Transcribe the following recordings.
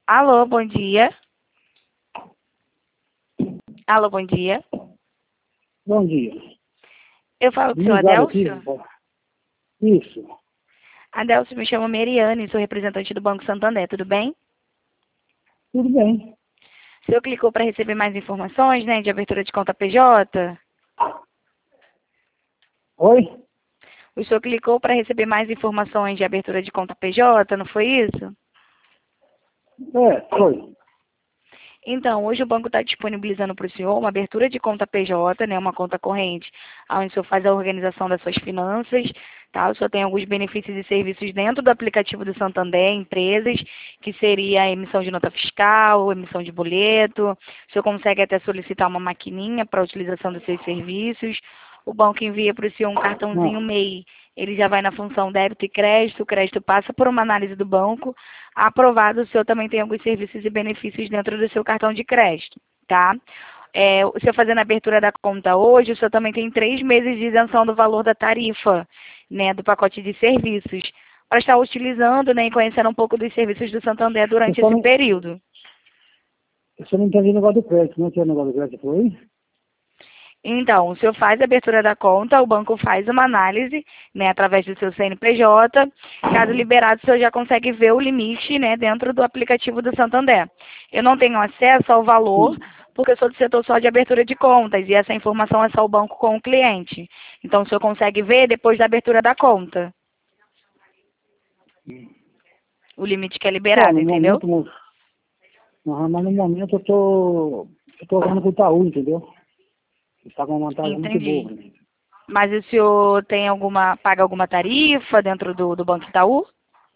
Alô, bom dia. Alô, bom dia. Bom dia. Eu falo com o seu Ligado aqui. Adélcio? Isso. Adélcio, me chamo Meriane, sou representante do Banco Santander, tudo bem? Tudo bem. O senhor clicou para receber mais informações, né, de abertura de conta PJ? Oi? O senhor clicou para receber mais informações de abertura de conta PJ, não foi isso? Foi. Então, hoje o banco está disponibilizando para o senhor uma abertura de conta PJ, né, uma conta corrente, onde o senhor faz a organização das suas finanças, tá? O senhor tem alguns benefícios e serviços dentro do aplicativo do Santander, empresas, que seria a emissão de nota fiscal, emissão de boleto. O senhor consegue até solicitar uma maquininha para a utilização dos seus serviços. O banco envia para o senhor um cartãozinho Não. MEI. Ele já vai na função débito e crédito, o crédito passa por uma análise do banco. Aprovado, o senhor também tem alguns serviços e benefícios dentro do seu cartão de crédito, tá? O senhor fazendo a abertura da conta hoje, o senhor também tem 3 meses de isenção do valor da tarifa, né, do pacote de serviços, para estar utilizando, né, e conhecendo um pouco dos serviços do Santander durante esse período. Eu só não entendi o negócio do crédito. Não tinha negócio do crédito, foi? Então, o senhor faz a abertura da conta, o banco faz uma análise, né, através do seu CNPJ. Caso liberado, o senhor já consegue ver o limite, né, dentro do aplicativo do Santander. Eu não tenho acesso ao valor, porque eu sou do setor só de abertura de contas, e essa informação é só o banco com o cliente. Então, o senhor consegue ver depois da abertura da conta. O limite que é liberado, No entendeu? momento, mas no momento eu tô usando com o Itaú, entendeu? Está com uma vantagem muito boa. Entendi. Mas o senhor tem paga alguma tarifa dentro do Banco Itaú?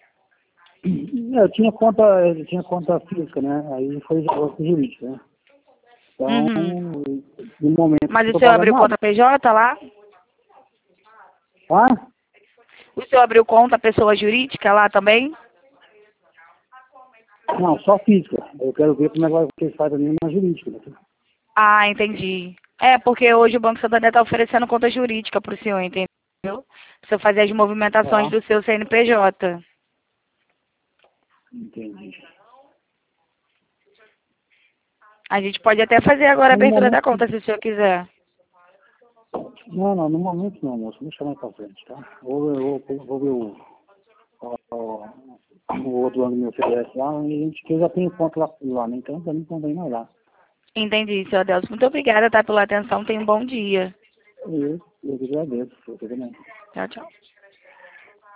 Eu tinha conta física, né? Aí foi jurídica, né? Então, Uhum. no momento Mas não o tô senhor pagando abriu nada. conta PJ lá? Ah? O senhor abriu conta pessoa jurídica lá também? Não, só física. Eu quero ver como é que vocês fazem a mesma jurídica. Né? Ah, entendi. É, porque hoje o Banco Santander está oferecendo conta jurídica para o senhor, entendeu? Para você fazer as movimentações do seu CNPJ. Entendi. A gente pode até fazer agora a No abertura da momento, conta, se o senhor quiser. não, no momento não, moço. Vamos chamar pra frente, tá? Vou ver o outro ano me oferece lá, e a gente que eu já tenho conta lá, né? Então pra mim convém mais lá. Entendi, senhor Adelson. Muito obrigada, tá, pela atenção. Tenha um bom dia. Eu que agradeço, você também. Tchau, tchau.